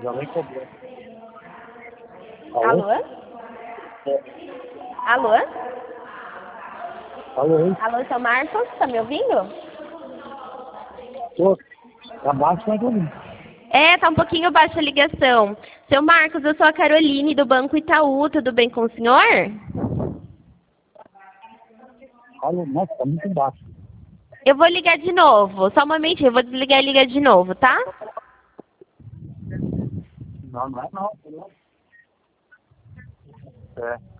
já vem cobrando. Alô? Alô? Alô? Alô, seu Marcos, tá me ouvindo? Tô. Tá baixo, mas tô ouvindo. Tá um pouquinho baixa a ligação. Seu Marcos, eu sou a Caroline do Banco Itaú, tudo bem com o senhor? Alô? Nossa, tá muito baixo. Eu vou ligar de novo, só um momentinho, eu vou desligar e ligar de novo, tá? Não, não é não. É.